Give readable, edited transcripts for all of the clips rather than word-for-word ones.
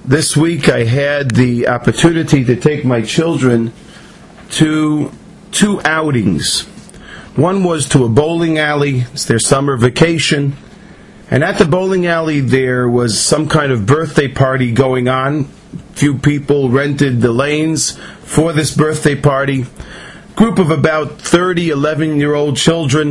This week I had the opportunity to take my children to two outings. One was to a bowling alley. It's their summer vacation. And at the bowling alley there was some kind of birthday party going on. Few people rented the lanes for this birthday party. Group of about 30 11-year-old children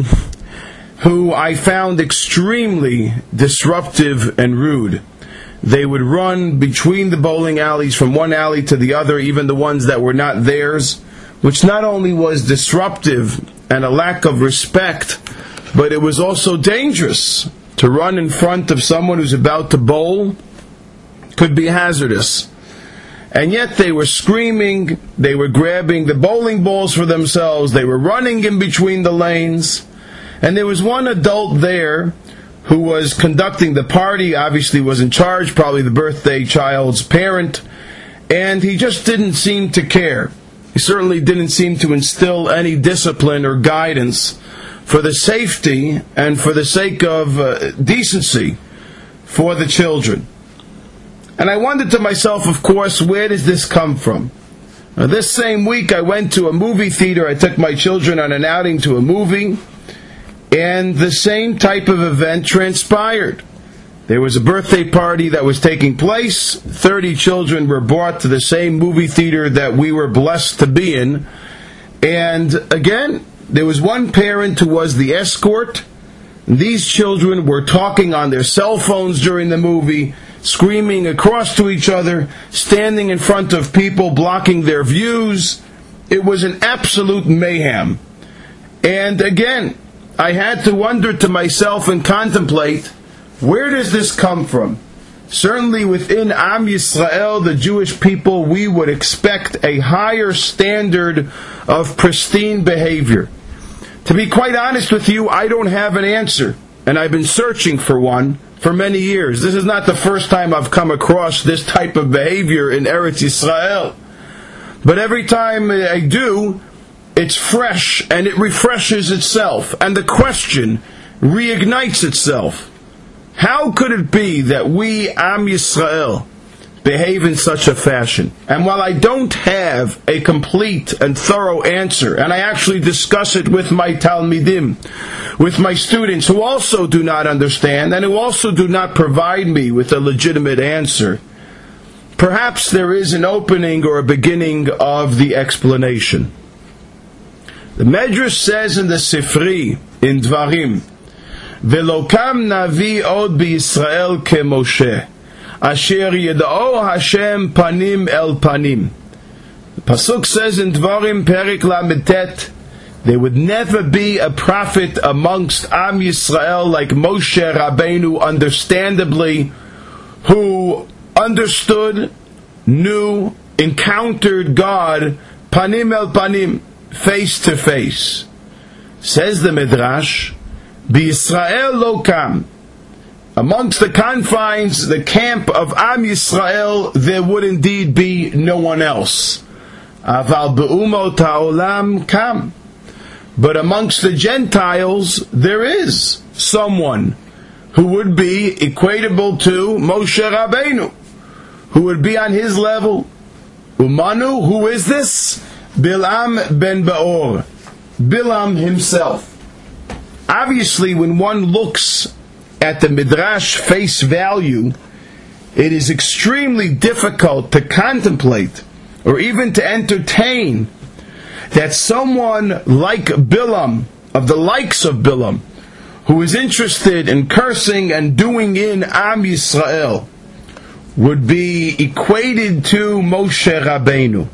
who I found extremely disruptive and rude. They would run between the bowling alleys from one alley to the other, even the ones that were not theirs, which not only was disruptive and a lack of respect, but it was also dangerous. To run in front of someone who's about to bowl could be hazardous. And yet they were screaming, they were grabbing the bowling balls for themselves, they were running in between the lanes. And there was one adult there who was conducting the party, obviously was in charge, probably the birthday child's parent, and he just didn't seem to care. He certainly didn't seem to instill any discipline or guidance for the safety and for the sake of decency for the children. And I wondered to myself, of course, where does this come from? Now, this same week I went to a movie theater. I took my children on an outing to a movie, and the same type of event transpired. There was a birthday party that was taking place. 30 children were brought to the same movie theater that we were blessed to be in. And again, there was one parent who was the escort. These children were talking on their cell phones during the movie, screaming across to each other, standing in front of people, blocking their views. It was an absolute mayhem. And again, I had to wonder to myself and contemplate, where does this come from? Certainly within Am Yisrael, the Jewish people, we would expect a higher standard of pristine behavior. To be quite honest with you, I don't have an answer, and I've been searching for one for many years. This is not the first time I've come across this type of behavior in Eretz Yisrael. But every time I do, it's fresh and it refreshes itself, and the question reignites itself. How could it be that we, Am Yisrael, behave in such a fashion? And while I don't have a complete and thorough answer, and I actually discuss it with my Talmidim, with my students who also do not understand and who also do not provide me with a legitimate answer, perhaps there is an opening or a beginning of the explanation. The Medrash says in the Sifri, in Dvarim, V'lo kam navi od b'Yisrael ke-Moshe, asher yeda'o Hashem panim el panim. The Pasuk says in Dvarim, Perik Lamed, there would never be a prophet amongst Am Yisrael like Moshe Rabbeinu, understandably, who understood, knew, encountered God, panim el panim, face to face. Says the Midrash, B'Yisrael lo kam. Amongst the confines, the camp of Am Yisrael, there would indeed be no one else. Aval be'umot ha'olam kam. But amongst the Gentiles, there is someone who would be equatable to Moshe Rabbeinu, who would be on his level. Umanu, who is this? Bilam ben Beor, Bilam himself. Obviously, when one looks at the Midrash face value, it is extremely difficult to contemplate or even to entertain that someone like Bilam, of the likes of Bilam, who is interested in cursing and doing in Am Yisrael, would be equated to Moshe Rabbeinu.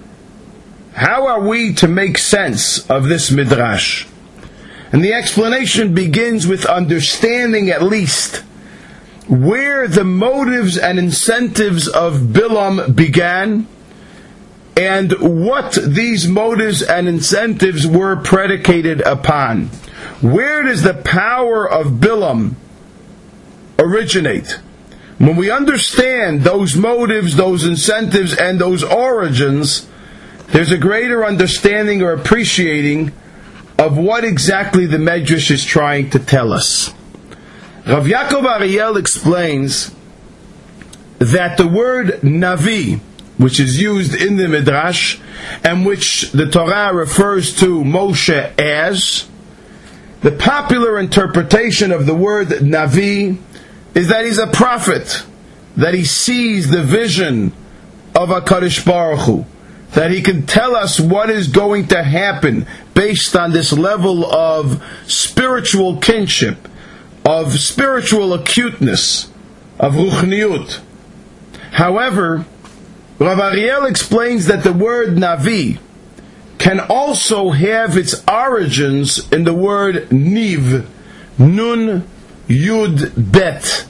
How are we to make sense of this Midrash? And the explanation begins with understanding at least where the motives and incentives of Bilam began and what these motives and incentives were predicated upon. Where does the power of Bilam originate? When we understand those motives, those incentives, and those origins, there's a greater understanding or appreciating of what exactly the Medrash is trying to tell us. Rav Yaakov Ariel explains that the word Navi, which is used in the Midrash, and which the Torah refers to Moshe as, the popular interpretation of the word Navi is that he's a prophet, that he sees the vision of HaKadosh Baruch Hu, that he can tell us what is going to happen based on this level of spiritual kinship, of spiritual acuteness, of ruchniut. However, Rav Ariel explains that the word Navi can also have its origins in the word Niv, Nun Yud Bet.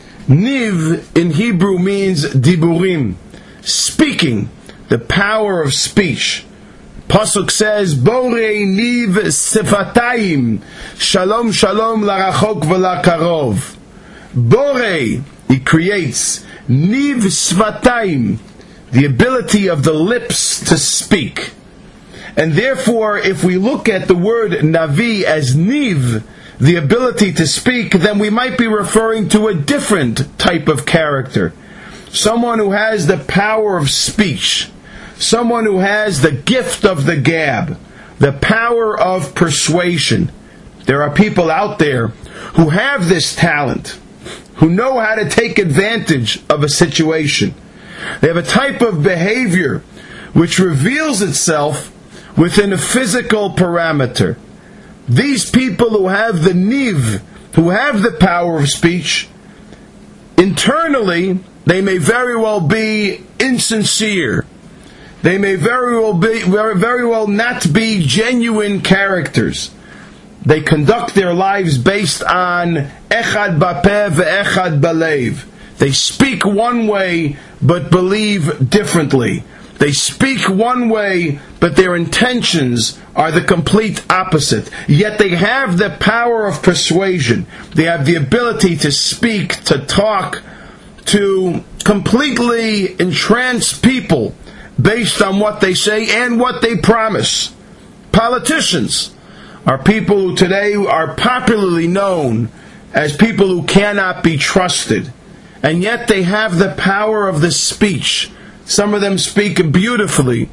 Niv in Hebrew means diburim, speaking, the power of speech. Pasuk says, Borei Niv Sefatayim, Shalom Shalom Larachok V'Lakarov. Borei, he creates, Niv Svatayim, the ability of the lips to speak. And therefore, if we look at the word Navi as Niv, the ability to speak, then we might be referring to a different type of character. Someone who has the power of speech. Someone who has the gift of the gab. The power of persuasion. There are people out there who have this talent, who know how to take advantage of a situation. They have a type of behavior which reveals itself within a physical parameter. These people who have the niv, who have the power of speech, internally they may very well be insincere. They may very well not be genuine characters. They conduct their lives based on echad bapeh ve'echad balev. They speak one way, but believe differently. They speak one way, but their intentions are the complete opposite. Yet they have the power of persuasion. They have the ability to speak, to talk, to completely entrance people based on what they say and what they promise. Politicians are people who today are popularly known as people who cannot be trusted. And yet they have the power of the speech. Some of them speak beautifully,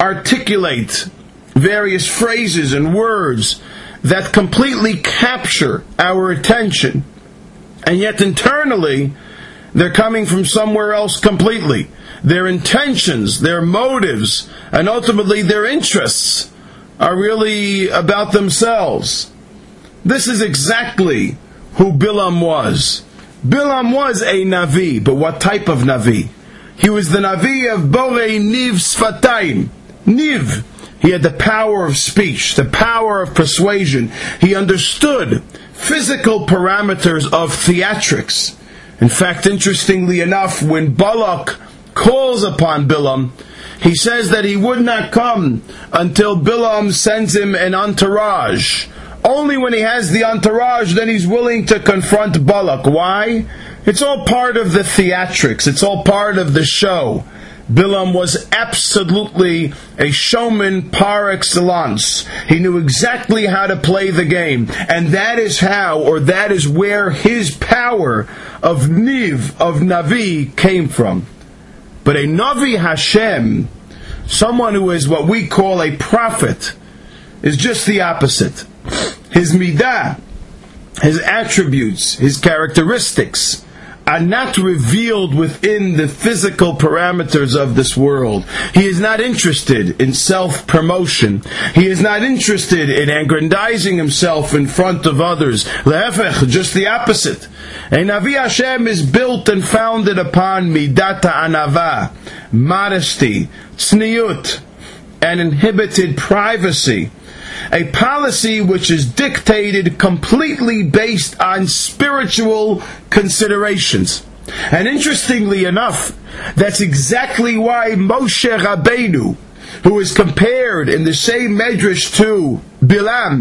articulate various phrases and words that completely capture our attention. And yet internally, they're coming from somewhere else completely. Their intentions, their motives, and ultimately their interests are really about themselves. This is exactly who Bilam was. Bilam was a Navi, but what type of Navi? He was the Navi of Borei Niv Sfatayim. Niv. He had the power of speech, the power of persuasion. He understood physical parameters of theatrics. In fact, interestingly enough, when Balak calls upon Bilam, he says that he would not come until Bilam sends him an entourage. Only when he has the entourage, then he's willing to confront Balak. Why? It's all part of the theatrics. It's all part of the show. Bilam was absolutely a showman par excellence. He knew exactly how to play the game. And that is how, or that is where his power of Niv, of Navi, came from. But a Navi Hashem, someone who is what we call a prophet, is just the opposite. His midah, his attributes, his characteristics are not revealed within the physical parameters of this world. He is not interested in self-promotion. He is not interested in aggrandizing himself in front of others. Lehefech, just the opposite. A Navi Hashem is built and founded upon midata anava, modesty, tzniut, and inhibited privacy. A policy which is dictated completely based on spiritual considerations. And interestingly enough, that's exactly why Moshe Rabbeinu, who is compared in the same medrash to Bilam,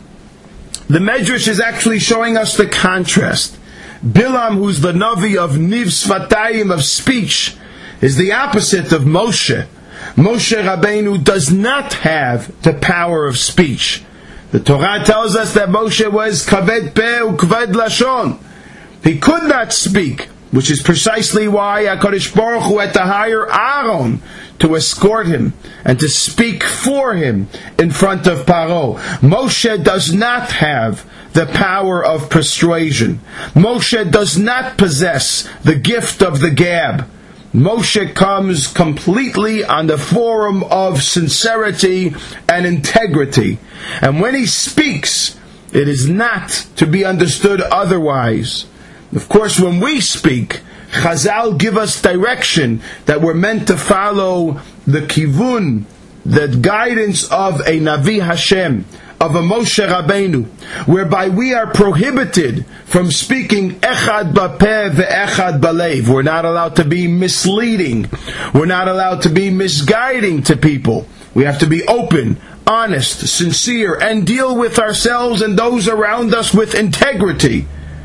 the medrash is actually showing us the contrast. Bilam, who's the Navi of Niv Svatayim, of speech, is the opposite of Moshe. Moshe Rabbeinu does not have the power of speech. The Torah tells us that Moshe was kaved peh ukved lashon. He could not speak. which is precisely why HaKadosh Baruch Hu had to hire Aaron to escort him and to speak for him in front of Paro. Moshe does not have the power of persuasion. Moshe does not possess the gift of the gab. Moshe comes completely on the forum of sincerity and integrity. And when he speaks, it is not to be understood otherwise. Of course, when we speak, Chazal give us direction that we're meant to follow the kivun, the guidance of a Navi Hashem, of a Moshe Rabbeinu, whereby we are prohibited from speaking echad bapeh ve'echad balev. We're not allowed to be misleading. We're not allowed to be misguiding to people. We have to be open, honest, sincere, and deal with ourselves and those around us with integrity.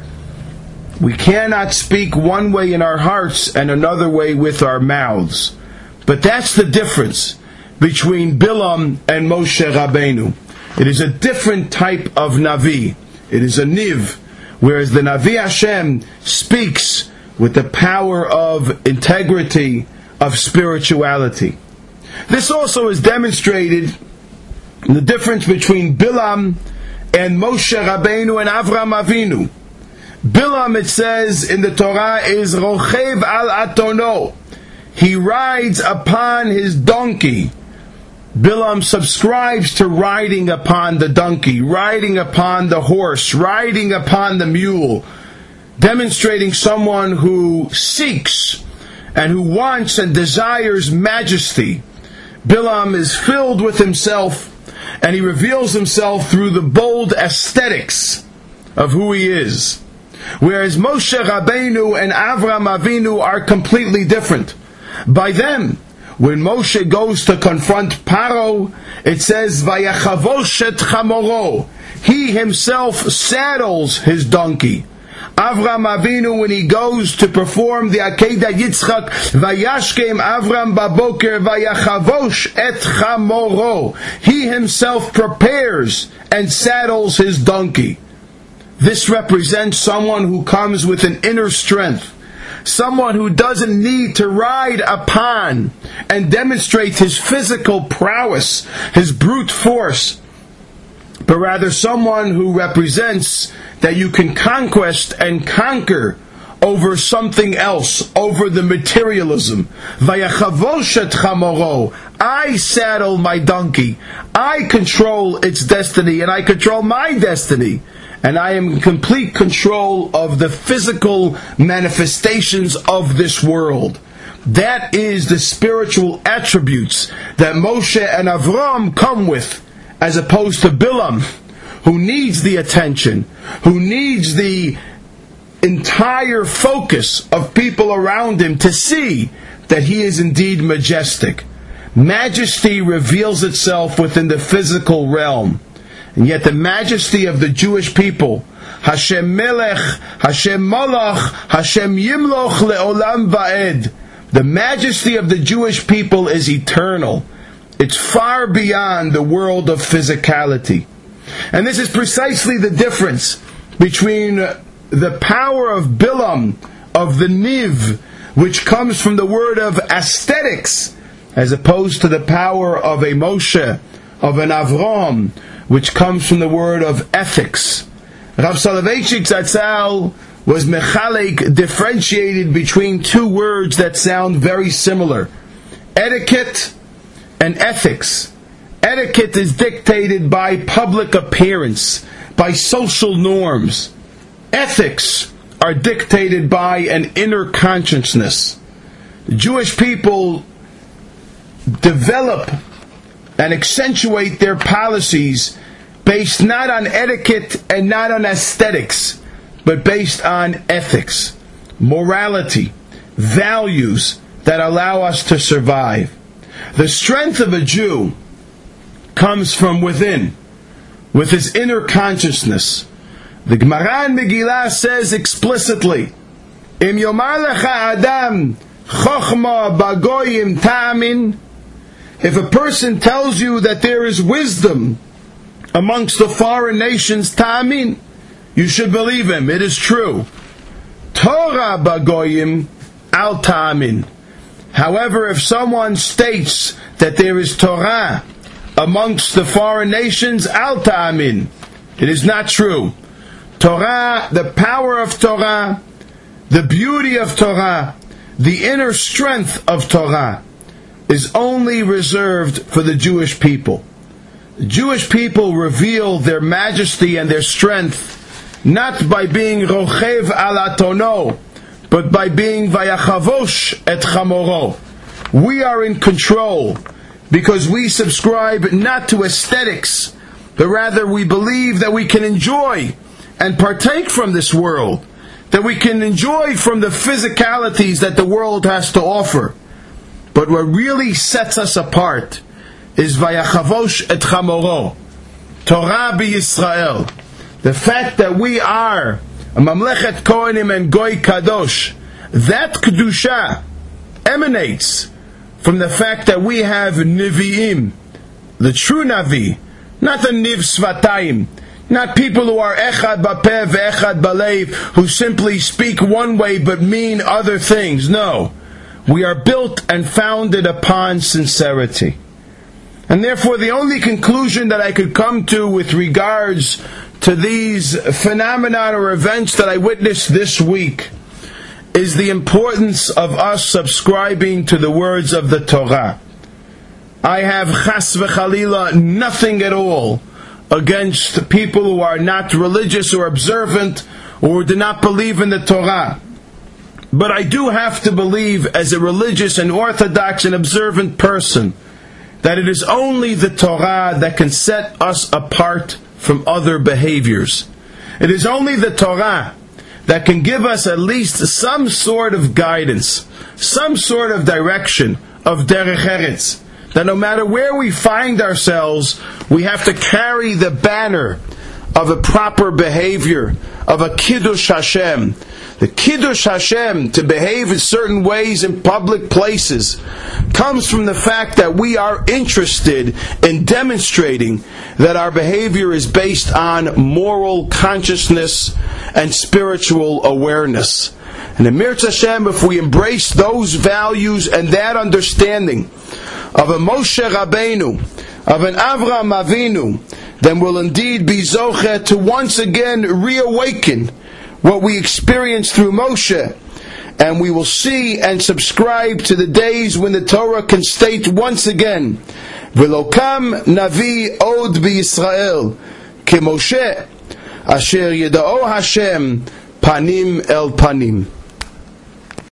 We cannot speak one way in our hearts and another way with our mouths. But that's the difference between Bilam and Moshe Rabbeinu. It is a different type of Navi. It is a Niv, whereas the Navi Hashem speaks with the power of integrity, of spirituality. This also is demonstrated in the difference between Bilam and Moshe Rabbeinu and Avram Avinu. Bilam, it says in the Torah, is Rochev al Atono. He rides upon his donkey. Bilam subscribes to riding upon the donkey, riding upon the horse, riding upon the mule, demonstrating someone who seeks and who wants and desires majesty. Bilam is filled with himself, and he reveals himself through the bold aesthetics of who he is. Whereas Moshe Rabbeinu and Avram Avinu are completely different. By them, when Moshe goes to confront Paro, it says, Vayachavosh et chamoro. He himself saddles his donkey. Avram Avinu, when he goes to perform the Akedah Yitzchak, Vayashkem Avram baboker vayachavosh et chamoro. He himself prepares and saddles his donkey. This represents someone who comes with an inner strength, someone who doesn't need to ride upon and demonstrate his physical prowess, his brute force, but rather someone who represents that you can conquest and conquer over something else, over the materialism. Vayachavoshet chamoro. I saddle my donkey. I control its destiny, and I control my destiny. And I am in complete control of the physical manifestations of this world. That is the spiritual attributes that Moshe and Avram come with, as opposed to Bilam, who needs the attention, who needs the entire focus of people around him to see that he is indeed majestic. Majesty reveals itself within the physical realm. And yet the majesty of the Jewish people, Hashem Melech, Hashem Malach, Hashem Yimloch Le'olam Va'ed, the majesty of the Jewish people is eternal. It's far beyond the world of physicality. And this is precisely the difference between the power of Bilam, of the Niv, which comes from the word of aesthetics, as opposed to the power of a Moshe, of an Avram, which comes from the word of ethics. Rav Soloveitchik Zatzal was mechalek, differentiated between two words that sound very similar: etiquette and ethics. Etiquette is dictated by public appearance, by social norms. Ethics are dictated by an inner consciousness. The Jewish people develop and accentuate their policies based not on etiquette and not on aesthetics, but based on ethics, morality, values that allow us to survive. The strength of a Jew comes from within, with his inner consciousness. The Gemara in Megillah says explicitly, Im yomar lecha adam chochma bagoyim ta'amin. If a person tells you that there is wisdom amongst the foreign nations, ta'amin, you should believe him. It is true. Torah bagoyim al ta'amin. However, if someone states that there is Torah amongst the foreign nations, al ta'amin, it is not true. Torah, the power of Torah, the beauty of Torah, the inner strength of Torah is only reserved for the Jewish people. The Jewish people reveal their majesty and their strength not by being rochev ala tono, but by being vayachavosh et chamoro. We are in control because we subscribe not to aesthetics, but rather we believe that we can enjoy and partake from this world, that we can enjoy from the physicalities that the world has to offer. But what really sets us apart is vayachavosh et chamoro, Torah b'Yisrael. The fact that we are a Mamlechet Kohanim and Goy Kadosh, that Kedusha emanates from the fact that we have Nevi'im, the true Navi, not the Niv Svatayim, not people who are Echad Bapeh ve'Echad Balev, who simply speak one way but mean other things. No, we are built and founded upon sincerity. And therefore the only conclusion that I could come to with regards to these phenomena or events that I witnessed this week is the importance of us subscribing to the words of the Torah. I have chas v'chalila nothing at all against people who are not religious or observant or do not believe in the Torah. But I do have to believe as a religious and orthodox and observant person that it is only the Torah that can set us apart from other behaviors. It is only the Torah that can give us at least some sort of guidance, some sort of direction of derech eretz, that no matter where we find ourselves, we have to carry the banner of a proper behavior, of a Kiddush Hashem. The Kiddush Hashem, to behave in certain ways in public places, comes from the fact that we are interested in demonstrating that our behavior is based on moral consciousness and spiritual awareness. And in Mirz Hashem, if we embrace those values and that understanding of a Moshe Rabbeinu, of an Avraham Avinu, then we'll indeed be zocheh to once again reawaken what we experienced through Moshe, and we will see and subscribe to the days when the Torah can state once again, V'lokam navi od b'Yisrael, ke Moshe, asher yeda'o Hashem panim el panim.